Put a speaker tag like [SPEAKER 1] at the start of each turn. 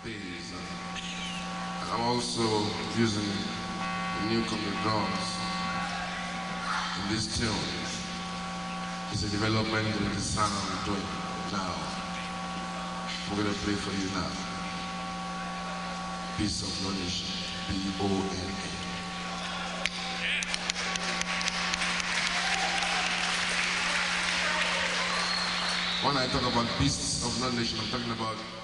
[SPEAKER 1] bass. And I'm also using the Newcomer drums in this tune. It's a development in the sound I'm doing now. We're gonna play for you now. Beasts of No Nation, B-O-N-A. When I talk about Beasts of No Nation, I'm talking about